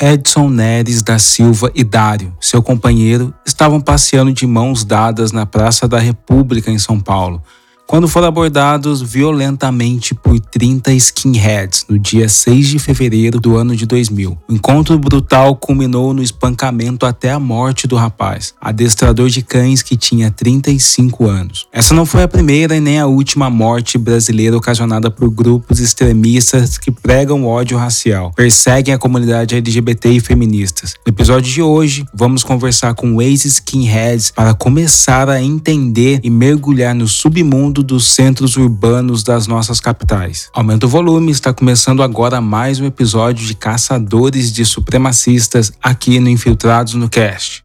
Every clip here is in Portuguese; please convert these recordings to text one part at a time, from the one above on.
Edson Neres da Silva e Dário, seu companheiro, estavam passeando de mãos dadas na Praça da República em São Paulo, quando foram abordados violentamente por 30 skinheads no dia 6 de fevereiro do ano de 2000. O encontro brutal culminou no espancamento até a morte do rapaz, adestrador de cães que tinha 35 anos. Essa não foi a primeira e nem a última morte brasileira ocasionada por grupos extremistas que pregam ódio racial, perseguem a comunidade LGBT e feministas. No episódio de hoje, vamos conversar com ex-skinheads para começar a entender e mergulhar no submundo dos centros urbanos das nossas capitais. Aumenta o volume, está começando agora mais um episódio de Caçadores de Supremacistas aqui no Infiltrados no Cast.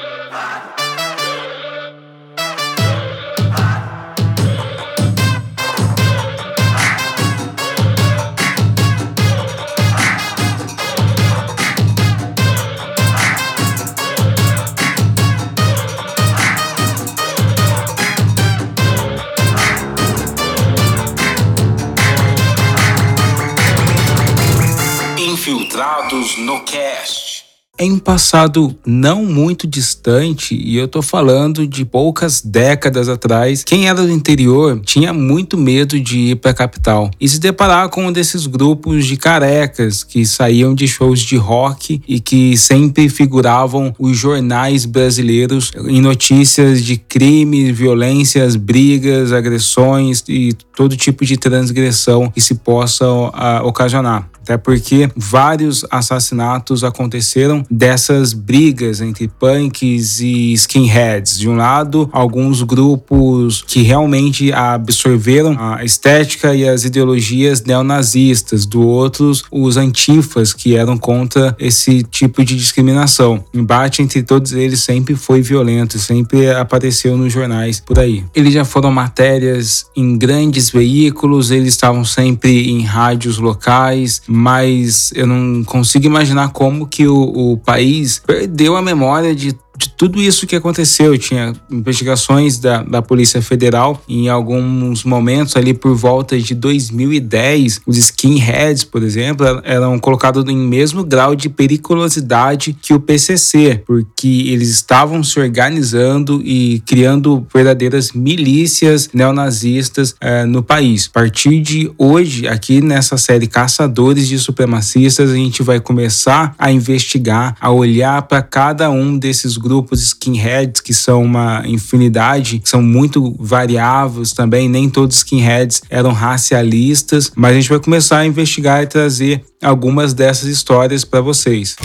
Infiltrados no Cast. Em um passado não muito distante, e eu tô falando de poucas décadas atrás, quem era do interior tinha muito medo de ir para a capital e se deparar com um desses grupos de carecas que saíam de shows de rock e que sempre figuravam os jornais brasileiros em notícias de crimes, violências, brigas, agressões e todo tipo de transgressão que se possa ocasionar. Até porque vários assassinatos aconteceram dessas brigas entre punks e skinheads. De um lado, alguns grupos que realmente absorveram a estética e as ideologias neonazistas. Do outro, os antifas, que eram contra esse tipo de discriminação. O embate entre todos eles sempre foi violento, sempre apareceu nos jornais por aí. Eles já foram matérias em grandes veículos, eles estavam sempre em rádios locais, mas eu não consigo imaginar como que o país perdeu a memória de tudo isso que aconteceu. Tinha investigações da Polícia Federal em alguns momentos ali por volta de 2010. Os skinheads, por exemplo, eram colocados em mesmo grau de periculosidade que o PCC, porque eles estavam se organizando e criando verdadeiras milícias neonazistas no país. A partir de hoje, aqui nessa série Caçadores de Supremacistas, a gente vai começar a investigar, a olhar para cada um desses grupos skinheads, que são uma infinidade, que são muito variáveis também. Nem todos os skinheads eram racialistas, mas a gente vai começar a investigar e trazer algumas dessas histórias para vocês.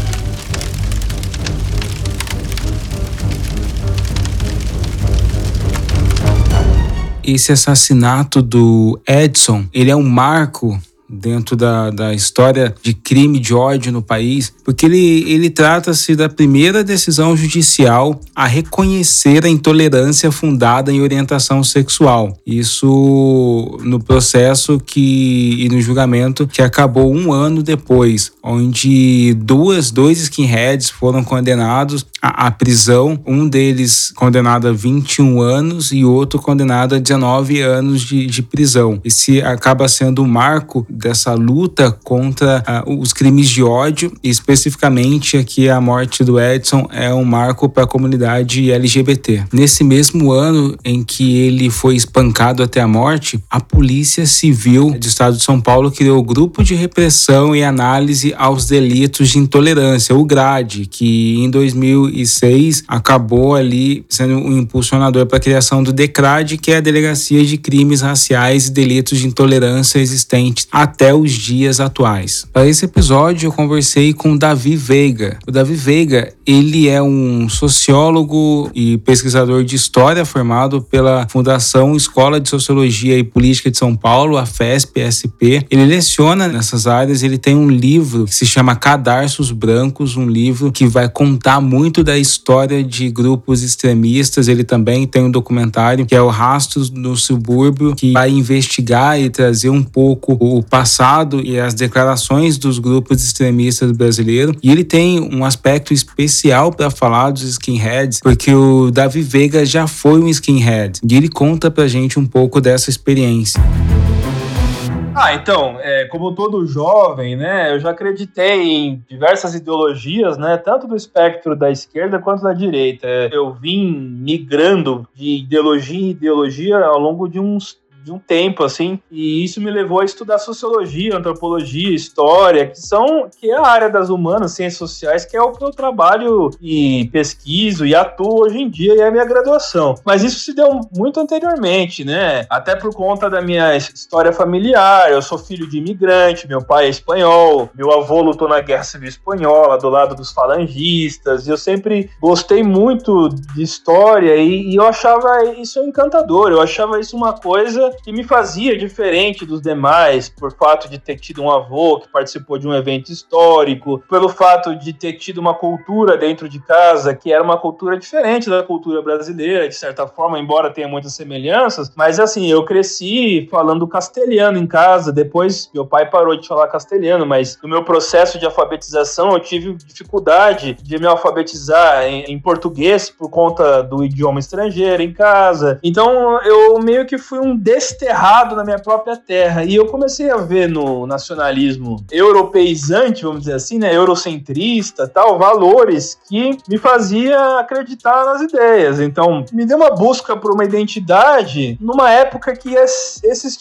Esse assassinato do Edson, ele é um marco dentro da história de crime de ódio no país, porque ele trata-se da primeira decisão judicial a reconhecer a intolerância fundada em orientação sexual. Isso no processo e no julgamento que acabou um ano depois, onde dois skinheads foram condenados à prisão, um deles condenado a 21 anos e outro condenado a 19 anos de prisão. Esse acaba sendo o marco dessa luta contra os crimes de ódio, e especificamente aqui a morte do Edson é um marco para a comunidade LGBT. Nesse mesmo ano em que ele foi espancado até a morte, a Polícia Civil do Estado de São Paulo criou o Grupo de Repressão e Análise aos Delitos de Intolerância, o GRADE, que em 2006 acabou ali sendo um impulsionador para a criação do DECRAD, que é a Delegacia de Crimes Raciais e Delitos de Intolerância existentes até os dias atuais. Para esse episódio eu conversei com o Davi Veiga. O Davi Veiga, ele é um sociólogo e pesquisador de história formado pela Fundação Escola de Sociologia e Política de São Paulo, a FESP-SP. Ele leciona nessas áreas, ele tem um livro que se chama Cadarços Brancos, um livro que vai contar muito da história de grupos extremistas. Ele também tem um documentário que é o Rastros no Subúrbio, que vai investigar e trazer um pouco o passado e as declarações dos grupos extremistas brasileiros. E ele tem um aspecto especial para falar dos skinheads, porque o Davi Veiga já foi um skinhead e ele conta pra gente um pouco dessa experiência. Então, como todo jovem, né, eu já acreditei em diversas ideologias, né, tanto do espectro da esquerda quanto da direita. Eu vim migrando de ideologia em ideologia ao longo de um tempo, assim, e isso me levou a estudar sociologia, antropologia, história, que é a área das humanas, ciências sociais, que é o que eu trabalho e pesquiso e atuo hoje em dia, e é a minha graduação. Mas isso se deu muito anteriormente, né? Até por conta da minha história familiar. Eu sou filho de imigrante, meu pai é espanhol, meu avô lutou na Guerra Civil Espanhola, do lado dos falangistas, e eu sempre gostei muito de história, e eu achava isso encantador, eu achava isso uma coisa que me fazia diferente dos demais, por fato de ter tido um avô que participou de um evento histórico, pelo fato de ter tido uma cultura dentro de casa que era uma cultura diferente da cultura brasileira, de certa forma, embora tenha muitas semelhanças, mas assim, eu cresci falando castelhano em casa, depois meu pai parou de falar castelhano, mas no meu processo de alfabetização eu tive dificuldade de me alfabetizar em português por conta do idioma estrangeiro em casa, então eu meio que fui um desterrado na minha própria terra, e eu comecei a ver no nacionalismo europeizante, vamos dizer assim, né, eurocentrista, tal, valores que me fazia acreditar nas ideias. Então, me deu uma busca por uma identidade numa época que esses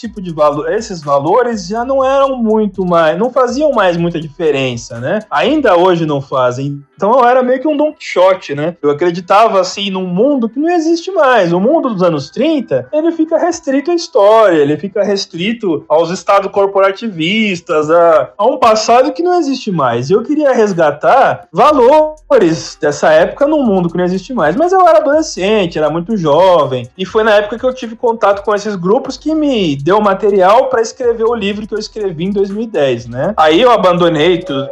valores já não eram não faziam mais muita diferença, né? Ainda hoje não fazem. Então eu era meio que um Don Quixote, né? Eu acreditava, assim, num mundo que não existe mais. O mundo dos anos 30, ele fica restrito à história, ele fica restrito aos estados corporativistas, a um passado que não existe mais. Eu queria resgatar valores dessa época num mundo que não existe mais. Mas eu era adolescente, era muito jovem, e foi na época que eu tive contato com esses grupos que me deu material para escrever o livro que eu escrevi em 2010, né? Aí eu abandonei tudo.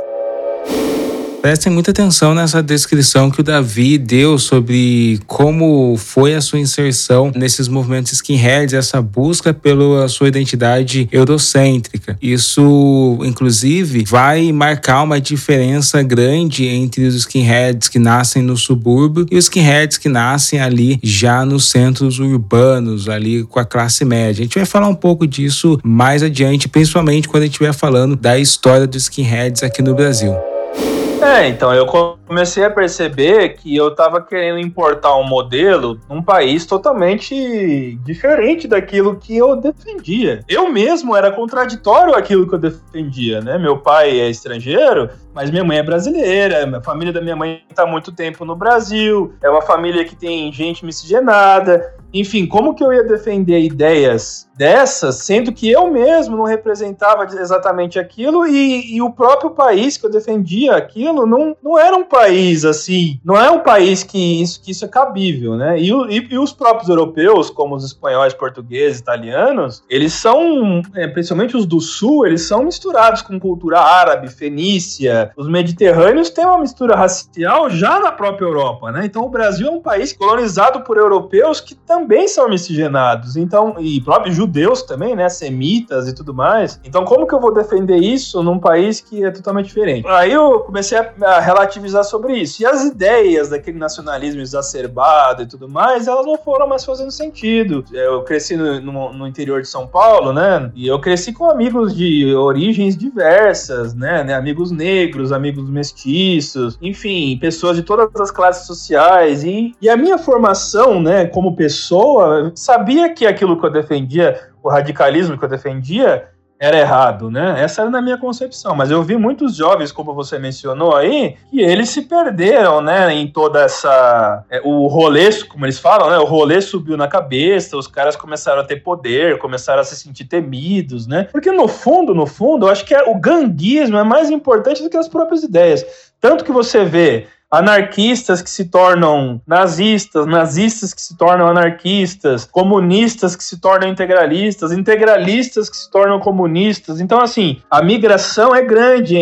Prestem muita atenção nessa descrição que o Davi deu sobre como foi a sua inserção nesses movimentos skinheads, essa busca pela sua identidade eurocêntrica. Isso, inclusive, vai marcar uma diferença grande entre os skinheads que nascem no subúrbio e os skinheads que nascem ali já nos centros urbanos, ali com a classe média. A gente vai falar um pouco disso mais adiante, principalmente quando a gente estiver falando da história dos skinheads aqui no Brasil. Então, eu comecei a perceber que eu estava querendo importar um modelo num país totalmente diferente daquilo que eu defendia. Eu mesmo era contraditório àquilo que eu defendia, né? Meu pai é estrangeiro, mas minha mãe é brasileira, a família da minha mãe está há muito tempo no Brasil, é uma família que tem gente miscigenada. Enfim, como que eu ia defender ideias dessas, sendo que eu mesmo não representava exatamente aquilo e o próprio país que eu defendia aquilo não era um país assim, não é um país que isso é cabível, né? E os próprios europeus, como os espanhóis, portugueses, italianos, eles são, principalmente os do sul, eles são misturados com cultura árabe, fenícia. Os mediterrâneos têm uma mistura racial já na própria Europa, né? Então o Brasil é um país colonizado por europeus que também são miscigenados, então, e próprios judeus também, né, semitas e tudo mais. Então, como que eu vou defender isso num país que é totalmente diferente? Aí eu comecei a relativizar sobre isso. E as ideias daquele nacionalismo exacerbado e tudo mais, elas não foram mais fazendo sentido. Eu cresci no interior de São Paulo, né, e eu cresci com amigos de origens diversas, né, amigos negros, amigos mestiços, enfim, pessoas de todas as classes sociais. E a minha formação, né, como pessoa, sabia que aquilo que eu defendia, o radicalismo que eu defendia, era errado, né? Essa era na minha concepção, mas eu vi muitos jovens, como você mencionou aí, que eles se perderam, né, em toda essa... o rolê, como eles falam, né, o rolê subiu na cabeça, os caras começaram a ter poder, começaram a se sentir temidos, né? Porque no fundo, eu acho que o ganguismo é mais importante do que as próprias ideias. Tanto que você vê anarquistas que se tornam nazistas, nazistas que se tornam anarquistas, comunistas que se tornam integralistas, integralistas que se tornam comunistas. Então, assim, a migração é grande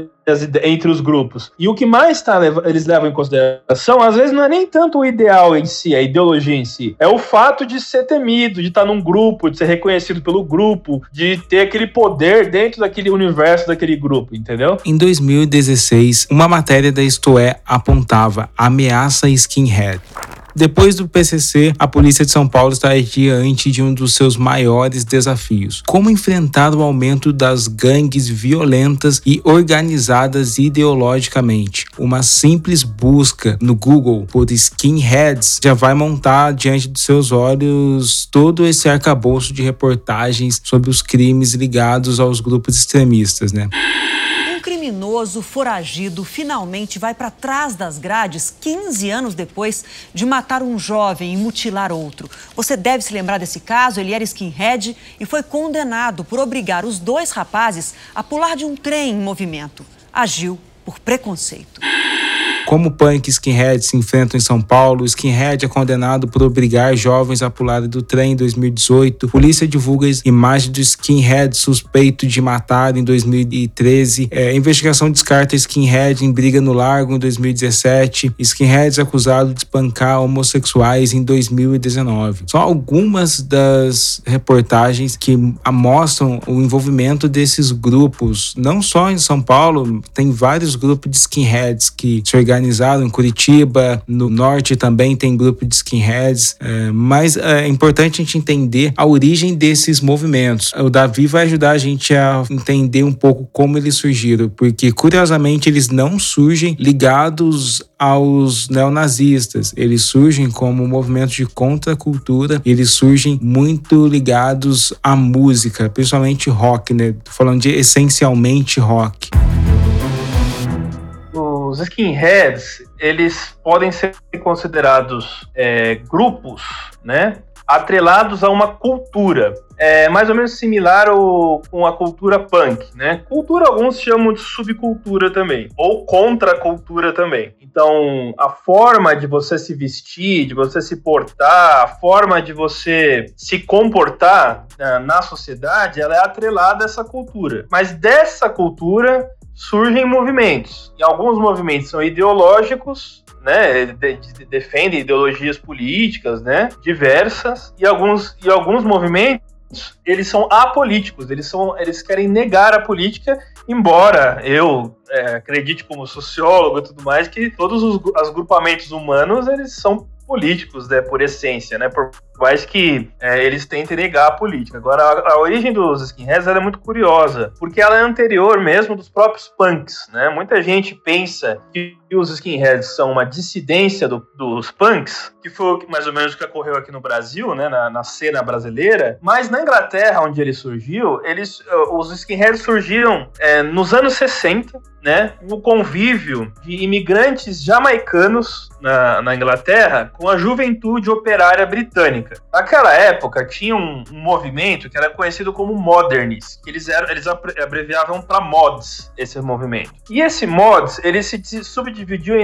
entre os grupos. E o que mais eles levam em consideração, às vezes, não é nem tanto o ideal em si, a ideologia em si. É o fato de ser temido, de estar num grupo, de ser reconhecido pelo grupo, de ter aquele poder dentro daquele universo daquele grupo, entendeu? Em 2016, uma matéria da Isto É apontava ameaça skinhead. Depois do PCC, a polícia de São Paulo está diante de um dos seus maiores desafios: como enfrentar o aumento das gangues violentas e organizadas ideologicamente. Uma simples busca no Google por skinheads já vai montar diante dos seus olhos todo esse arcabouço de reportagens sobre os crimes ligados aos grupos extremistas, né? Um criminoso foragido finalmente vai para trás das grades 15 anos depois de matar um jovem e mutilar outro. Você deve se lembrar desse caso. Ele era skinhead e foi condenado por obrigar os dois rapazes a pular de um trem em movimento. Agiu por preconceito. Como punk e skinhead se enfrentam em São Paulo, o skinhead é condenado por obrigar jovens a pularem do trem em 2018. Polícia divulga imagem do skinhead suspeito de matar em 2013. Investigação descarta skinhead em briga no Largo em 2017. Skinheads acusados de espancar homossexuais em 2019. São algumas das reportagens que mostram o envolvimento desses grupos. Não só em São Paulo, tem vários grupos de skinheads que se organizaram em Curitiba, no norte também tem grupo de skinheads, mas é importante a gente entender a origem desses movimentos. O Davi vai ajudar a gente a entender um pouco como eles surgiram, porque curiosamente eles não surgem ligados aos neonazistas, eles surgem como movimentos de contracultura, eles surgem muito ligados à música, principalmente rock, né? Tô falando de essencialmente rock. Os skinheads, eles podem ser considerados grupos, né, atrelados a uma cultura, mais ou menos similar com a cultura punk, né? Cultura alguns chamam de subcultura também, ou contracultura também. Então, a forma de você se vestir, de você se portar, a forma de você se comportar na sociedade, ela é atrelada a essa cultura. Mas dessa cultura surgem movimentos, e alguns movimentos são ideológicos, né, defendem ideologias políticas, né, diversas, e alguns movimentos eles são apolíticos, eles querem negar a política, embora eu acredite como sociólogo e tudo mais que todos os agrupamentos humanos eles são políticos, né, por essência, né, por mais que eles tentem negar a política. Agora, a origem dos skinheads ela é muito curiosa, porque ela é anterior mesmo dos próprios punks, né? Muita gente pensa que os skinheads são uma dissidência dos punks, que foi mais ou menos o que ocorreu aqui no Brasil, né, na cena brasileira, mas na Inglaterra, onde ele surgiu, os skinheads surgiram nos anos 60, né, no convívio de imigrantes jamaicanos na Inglaterra com a juventude operária britânica. Naquela época tinha um movimento que era conhecido como Modernists, que eles abreviavam para mods, esse movimento. E esse mods, ele se subdividiu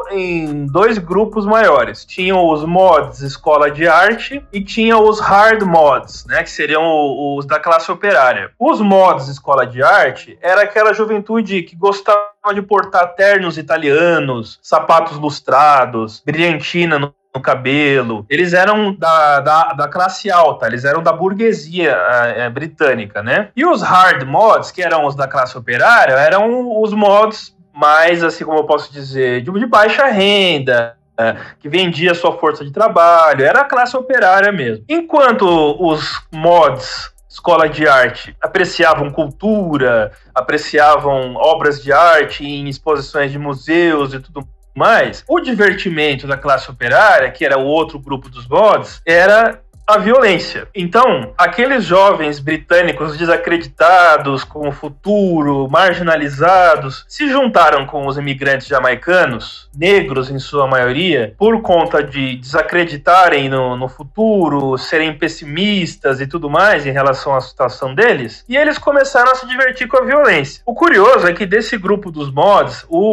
em dois grupos maiores. Tinham os mods escola de arte e tinha os hard mods, né, que seriam os da classe operária. Os mods escola de arte era aquela juventude que gostava de portar ternos italianos, sapatos lustrados, brilhantina no cabelo. Eles eram da classe alta, eles eram da burguesia britânica, né? E os hard mods, que eram os da classe operária, eram os mods mais, assim como eu posso dizer, de baixa renda, que vendia sua força de trabalho, era a classe operária mesmo. Enquanto os mods escola de arte apreciavam cultura, apreciavam obras de arte em exposições de museus e tudo mais, o divertimento da classe operária, que era o outro grupo dos mods, era a violência. Então, aqueles jovens britânicos desacreditados com o futuro, marginalizados, se juntaram com os imigrantes jamaicanos, negros em sua maioria, por conta de desacreditarem no futuro, serem pessimistas e tudo mais em relação à situação deles, e eles começaram a se divertir com a violência. O curioso é que desse grupo dos mods, o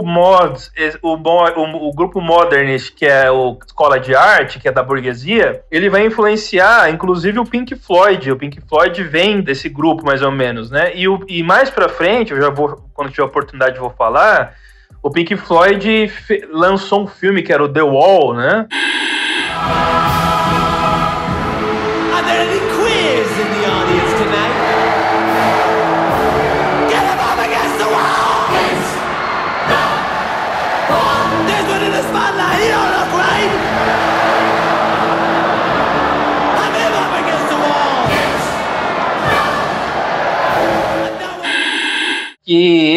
grupo Modernist, que é a escola de arte, que é da burguesia, ele vai influenciar inclusive o Pink Floyd. O Pink Floyd vem desse grupo, mais ou menos, né? E mais pra frente, eu já vou, quando tiver oportunidade, vou falar, o Pink Floyd lançou um filme que era o The Wall, né? Are there any queers in the audience tonight? Get them up against the wall! Yes! No! There's one in the spotlight, you don't look right!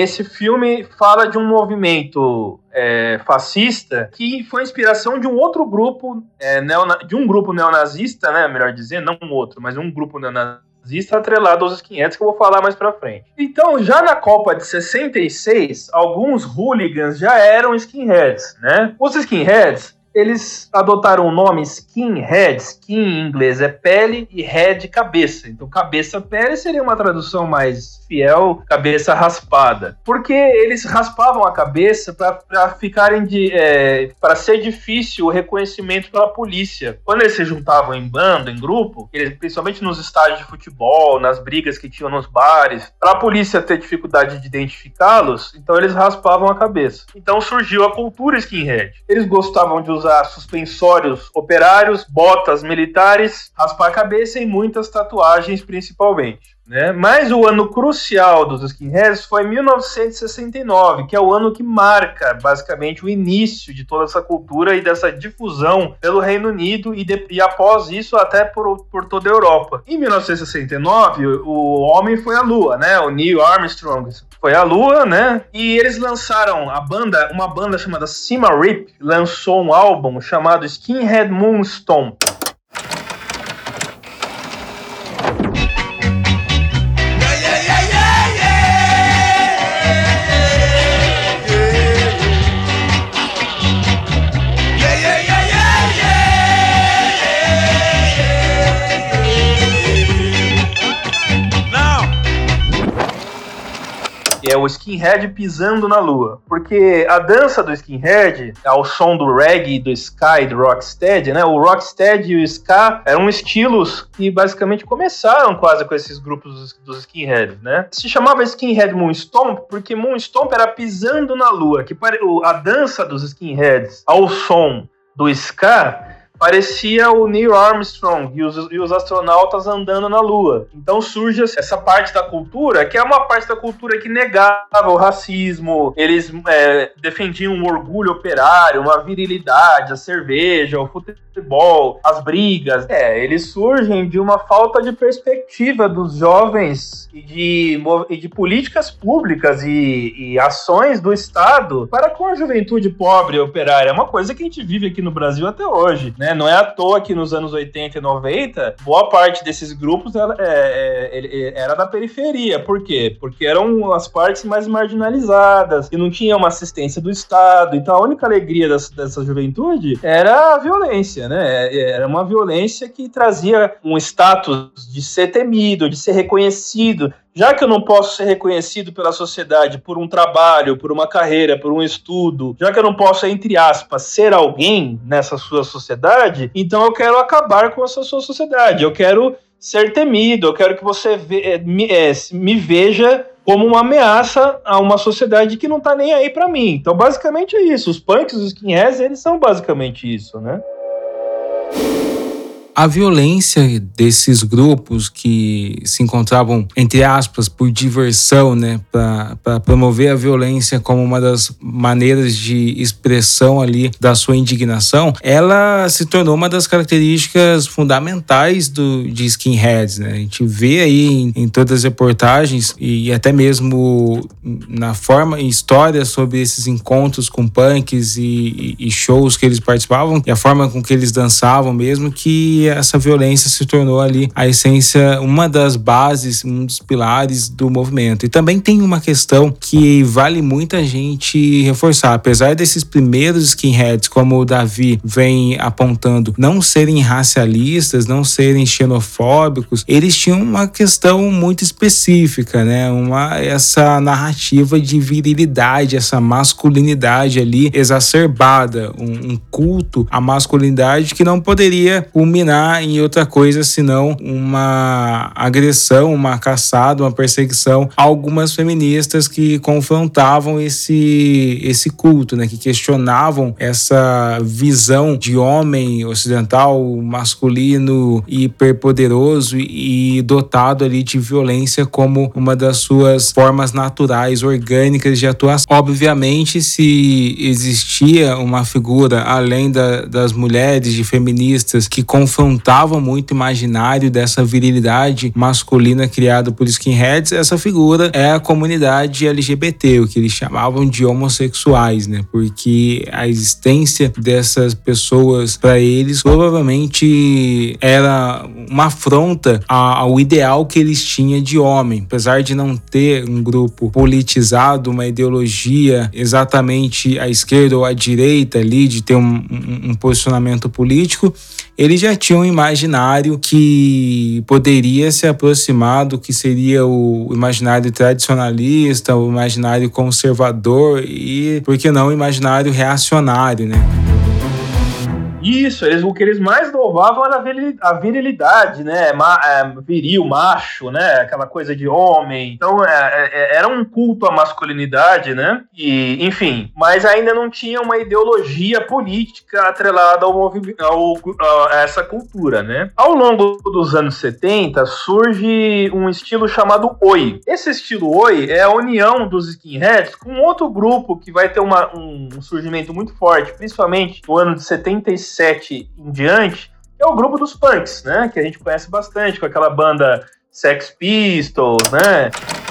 esse filme fala de um movimento fascista que foi inspiração de um outro grupo, de um grupo neonazista, né, melhor dizer, não um outro, mas um grupo neonazista atrelado aos skinheads, que eu vou falar mais pra frente. Então, já na Copa de 66, alguns hooligans já eram skinheads, né? Os skinheads, eles adotaram o nome skinhead. Skin em inglês é pele e head cabeça. Então cabeça-pele seria uma tradução mais fiel, cabeça raspada. Porque eles raspavam a cabeça para ficarem para ser difícil o reconhecimento pela polícia. Quando eles se juntavam em bando, em grupo, principalmente nos estádios de futebol, nas brigas que tinham nos bares, para a polícia ter dificuldade de identificá-los, então eles raspavam a cabeça. Então surgiu a cultura skinhead. Eles gostavam de usar suspensórios operários, botas militares, raspar a cabeça e muitas tatuagens principalmente, né? Mas o ano crucial dos skinheads foi 1969, que é o ano que marca basicamente o início de toda essa cultura e dessa difusão pelo Reino Unido e após isso até por toda a Europa. Em 1969, o homem foi à Lua, né? O Neil Armstrong foi à Lua, né? E eles lançaram uma banda chamada Cima Rip lançou um álbum chamado Skinhead Moonstomp. É o skinhead pisando na lua, porque a dança do skinhead, ao som do reggae, do ska e do rocksteady, né? O rocksteady e o ska eram estilos que basicamente começaram quase com esses grupos dos skinheads, né? Se chamava skinhead moonstomp porque moonstomp era pisando na lua, que a dança dos skinheads ao som do ska parecia o Neil Armstrong e os astronautas andando na Lua. Então surge essa parte da cultura, que é uma parte da cultura que negava o racismo, eles defendiam o orgulho operário, uma virilidade, a cerveja, o futebol, as brigas. Eles surgem de uma falta de perspectiva dos jovens e de políticas públicas e ações do Estado para com a juventude pobre e operária. É uma coisa que a gente vive aqui no Brasil até hoje, né? Não é à toa que nos anos 80 e 90, boa parte desses grupos era da periferia. Por quê? Porque eram as partes mais marginalizadas e não tinha uma assistência do Estado. Então a única alegria dessa juventude era a violência, né? Era uma violência que trazia um status de ser temido, de ser reconhecido. Já que eu não posso ser reconhecido pela sociedade por um trabalho, por uma carreira, por um estudo, já que eu não posso, entre aspas, ser alguém nessa sua sociedade, então eu quero acabar com essa sua sociedade. Eu quero ser temido, eu quero que você me veja como uma ameaça a uma sociedade que não tá nem aí pra mim. Então, basicamente é isso. Os punks, os skinheads, eles são basicamente isso, né? A violência desses grupos que se encontravam, entre aspas, por diversão, né, para promover a violência como uma das maneiras de expressão ali da sua indignação, ela se tornou uma das características fundamentais de skinheads, né? A gente vê aí em todas as reportagens e até mesmo na forma e história sobre esses encontros com punks e shows que eles participavam e a forma com que eles dançavam mesmo, que essa violência se tornou ali a essência, uma das bases, um dos pilares do movimento. E também tem uma questão que vale muito a gente reforçar. Apesar desses primeiros skinheads, como o Davi vem apontando, não serem racialistas, não serem xenofóbicos, eles tinham uma questão muito específica, né? Essa narrativa de virilidade, essa masculinidade ali exacerbada, um culto à masculinidade que não poderia culminar em outra coisa senão uma agressão, uma caçada, uma perseguição a algumas feministas que confrontavam esse culto, né, que questionavam essa visão de homem ocidental, masculino, hiperpoderoso e dotado ali de violência como uma das suas formas naturais, orgânicas de atuação. Obviamente, se existia uma figura além das mulheres, de feministas, que confrontavam afrontava muito o imaginário dessa virilidade masculina criada por skinheads, essa figura é a comunidade LGBT, o que eles chamavam de homossexuais, né? Porque a existência dessas pessoas para eles provavelmente era uma afronta ao ideal que eles tinham de homem. Apesar de não ter um grupo politizado, uma ideologia exatamente à esquerda ou à direita ali, de ter um posicionamento político, eles já tinham um imaginário que poderia se aproximar do que seria o imaginário tradicionalista, o imaginário conservador e, por que não, o imaginário reacionário, né? Isso, o que eles mais louvavam era a virilidade, né? Viril, macho, né? Aquela coisa de homem. Então, era um culto à masculinidade, né? E, enfim, mas ainda não tinha uma ideologia política atrelada a essa cultura, né? Ao longo dos anos 70, surge um estilo chamado Oi. Esse estilo Oi é a união dos skinheads com outro grupo que vai ter um surgimento muito forte, principalmente no ano de 77 em diante, é o grupo dos punks, né? Que a gente conhece bastante, com aquela banda Sex Pistols, né?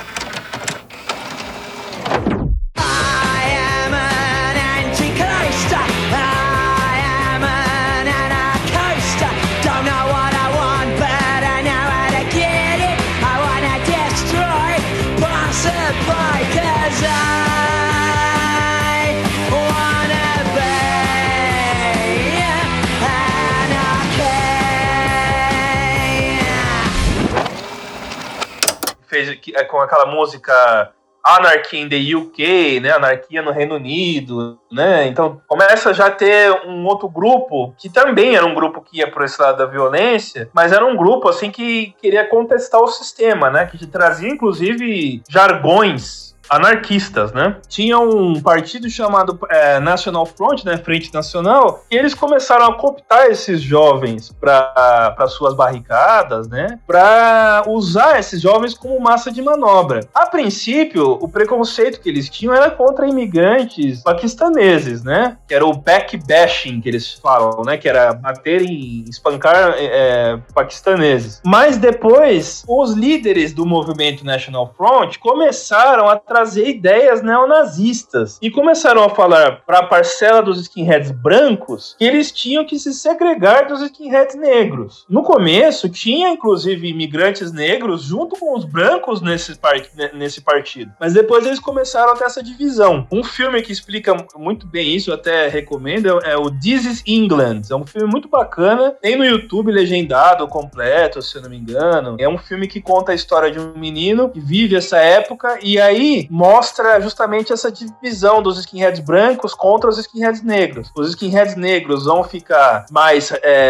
Com aquela música Anarchy in the UK, né? Anarquia no Reino Unido, né? Então começa já a ter um outro grupo, que também era um grupo que ia por esse lado da violência, mas era um grupo assim que queria contestar o sistema, né? Que trazia inclusive jargões anarquistas, né? Tinha um partido chamado National Front, né? Frente Nacional, e eles começaram a cooptar esses jovens para suas barricadas, né? Para usar esses jovens como massa de manobra. A princípio, o preconceito que eles tinham era contra imigrantes paquistaneses, né? Que era o backbashing que eles falam, né? Que era bater e espancar paquistaneses. Mas depois, os líderes do movimento National Front começaram a trazer ideias neonazistas e começaram a falar para a parcela dos skinheads brancos que eles tinham que se segregar dos skinheads negros. No começo, tinha inclusive imigrantes negros junto com os brancos nesse partido, mas depois eles começaram a ter essa divisão. Um filme que explica muito bem isso, eu até recomendo, é o This is England. É um filme muito bacana, tem no YouTube legendado completo, se eu não me engano. É um filme que conta a história de um menino que vive essa época e aí mostra justamente essa divisão dos skinheads brancos contra os skinheads negros. Os skinheads negros vão ficar mais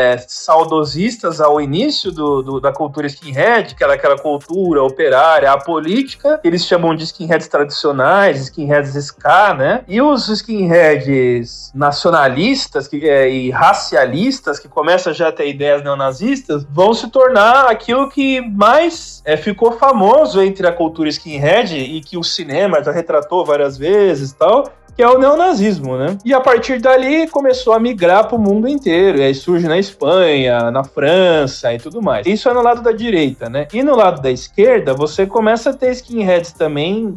saudosistas ao início da cultura skinhead, que era aquela cultura operária, apolítica, que eles chamam de skinheads tradicionais, skinheads ska, né? E os skinheads nacionalistas e racialistas, que começam já a ter ideias neonazistas, vão se tornar aquilo que mais ficou famoso entre a cultura skinhead e que o cinema já retratou várias vezes e tal, que é o neonazismo, né? E a partir dali começou a migrar para o mundo inteiro, e aí surge na Espanha, na França e tudo mais. Isso é no lado da direita, né? E no lado da esquerda, você começa a ter skinheads também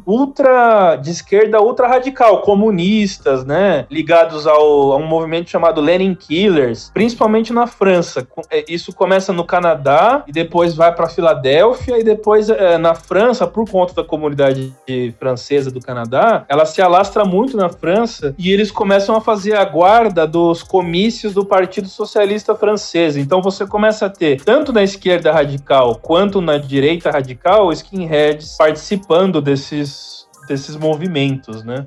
de esquerda ultra radical, comunistas, né? Ligados a um movimento chamado Lenin Killers, principalmente na França. Isso começa no Canadá e depois vai para Filadélfia e depois na França, por conta da comunidade francesa do Canadá, ela se alastra muito na França e eles começam a fazer a guarda dos comícios do Partido Socialista Francês. Então você começa a ter, tanto na esquerda radical quanto na direita radical, skinheads participando desses movimentos, né?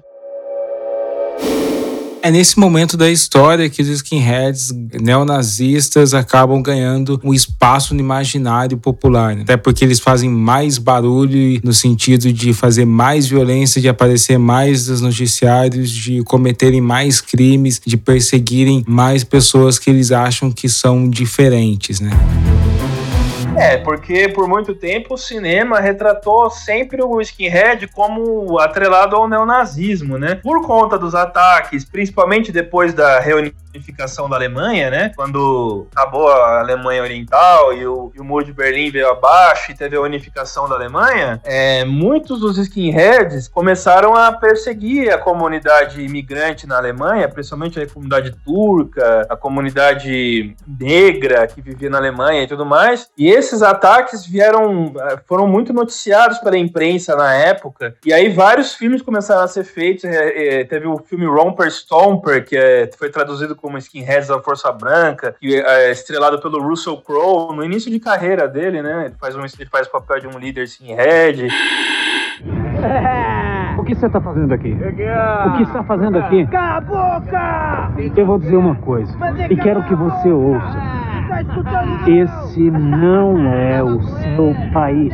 É nesse momento da história que os skinheads neonazistas acabam ganhando um espaço no imaginário popular, né? Até porque eles fazem mais barulho no sentido de fazer mais violência, de aparecer mais nos noticiários, de cometerem mais crimes, de perseguirem mais pessoas que eles acham que são diferentes, né? Porque por muito tempo o cinema retratou sempre o skinhead como atrelado ao neonazismo, né? Por conta dos ataques, principalmente depois da reunião unificação da Alemanha, né? Quando acabou a Alemanha Oriental e o Muro de Berlim veio abaixo e teve a unificação da Alemanha, muitos dos skinheads começaram a perseguir a comunidade imigrante na Alemanha, principalmente a comunidade turca, a comunidade negra que vivia na Alemanha e tudo mais. E esses ataques foram muito noticiados pela imprensa na época. E aí vários filmes começaram a ser feitos. Teve o filme Romper Stomper, que foi traduzido como Skinheads da Força Branca, que é estrelado pelo Russell Crowe no início de carreira dele, né? Ele faz o papel de um líder skinhead. O que você tá fazendo aqui? O que está fazendo aqui? Cala a boca! Eu vou dizer uma coisa, e quero que você ouça. Tá escutando? Esse não é o seu país.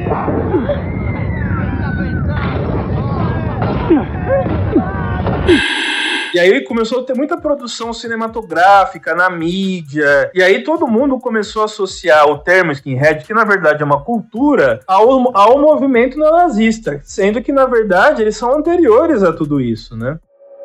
E aí começou a ter muita produção cinematográfica na mídia. E aí todo mundo começou a associar o termo skinhead, que na verdade é uma cultura, ao movimento neonazista. Sendo que, na verdade, eles são anteriores a tudo isso, né?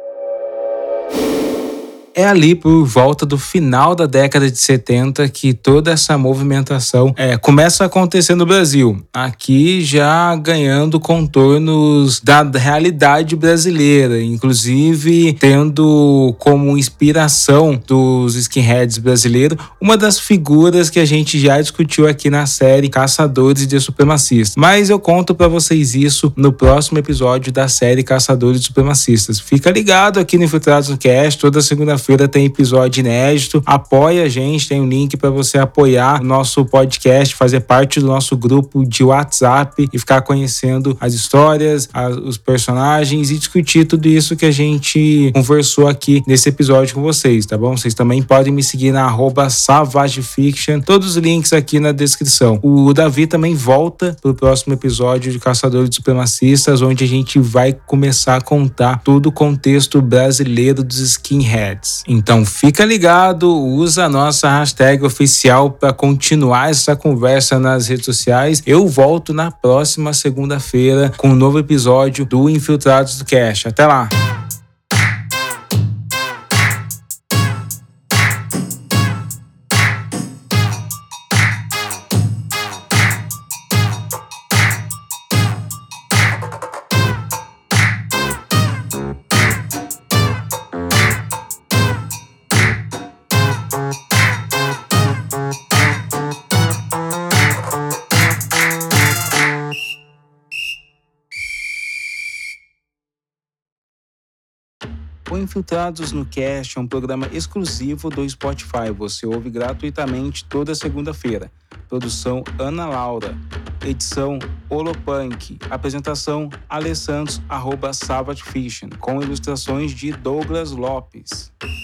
É ali por volta do final da década de 70 que toda essa movimentação começa a acontecer no Brasil. Aqui já ganhando contornos da realidade brasileira, inclusive tendo como inspiração dos skinheads brasileiros uma das figuras que a gente já discutiu aqui na série Caçadores de Supremacistas. Mas eu conto pra vocês isso no próximo episódio da série Caçadores de Supremacistas. Fica ligado aqui no Infiltrados no Cast, toda segunda-feira tem episódio inédito. Apoia a gente, tem um link para você apoiar o nosso podcast, fazer parte do nosso grupo de WhatsApp e ficar conhecendo as histórias, os personagens e discutir tudo isso que a gente conversou aqui nesse episódio com vocês, tá bom? Vocês também podem me seguir na @SavageFiction, todos os links aqui na descrição. O Davi também volta pro próximo episódio de Caçadores de Supremacistas, onde a gente vai começar a contar todo o contexto brasileiro dos skinheads. Então fica ligado, usa a nossa hashtag oficial para continuar essa conversa nas redes sociais. Eu volto na próxima segunda-feira com um novo episódio do Infiltrados do Cast. Até lá! O Infiltrados no Cast é um programa exclusivo do Spotify. Você ouve gratuitamente toda segunda-feira. Produção Ana Laura. Edição Olopunk. Apresentação Alessantos @SavageFiction. Com ilustrações de Douglas Lopes.